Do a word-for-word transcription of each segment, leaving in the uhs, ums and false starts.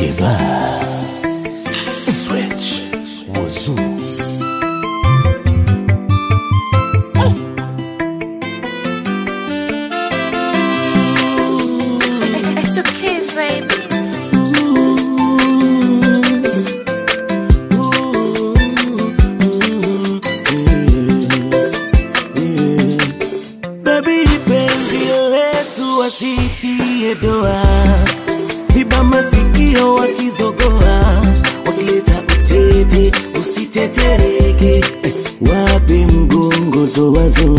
Geba Switch Wazoo It's the kids, baby. Baby penzi letu wasitie doa, ziba masikio wakizogoa, wakileta utete usitetereke, wape mgongo zoa zoa.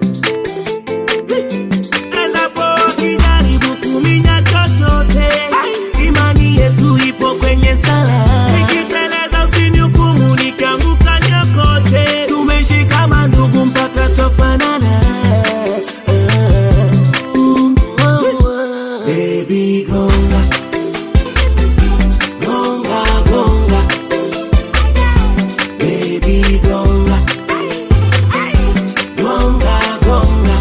Endapo wakijaribu kuminya chochote, imani yetu ipo kwenye sala. Nikiteleza usinihukumu nikianguka niokote, tumeshika mandugu mpaka tofanana. Baby gonga, gonga, gonga. Baby gonga, gonga, gonga.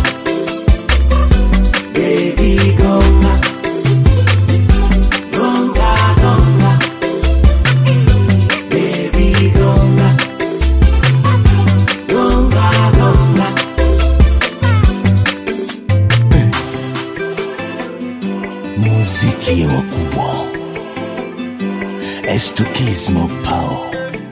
Baby gonga, gonga, gonga. Baby gonga, gonga, gonga. Muziki ya wakubwa Estukismo Pao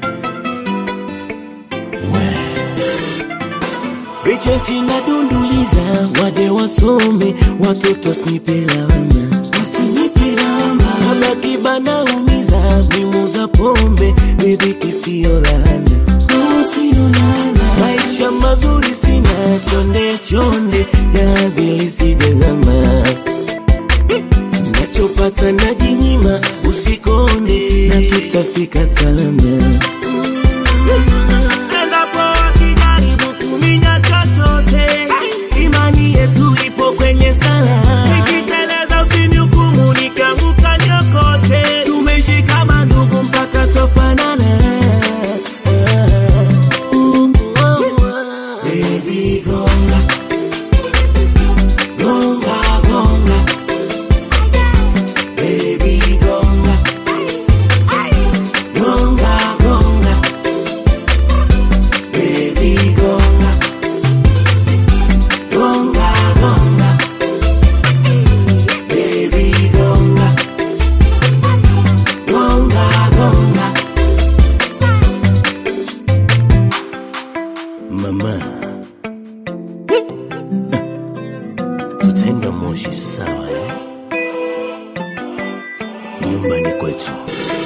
We Richenti na dunduliza waje wasome, watoto snipelama wasinipelama, haba kibana umiza mimuza pombe, riziki siyo laana, oh siyo laana. Maisha mazuri sina, chonde chonde ya vili sijezama, nachopata najinyima, usikonde na tutafika salama. Endapo wakijaribu kuminya chochote, imani yetu ipo kwenye sala. Nikiteleza usinihukumu nikianguka niokote, tumeshika mandugu mpaka tofanana. Baby gonga, gonga, gonga. Baby gonga, gonga, gonga. Baby gonga, gonga, gonga. Baby gonga, gonga, gonga. Mama, tutaenda Moshi sawa eh? Nyumbani kwetu.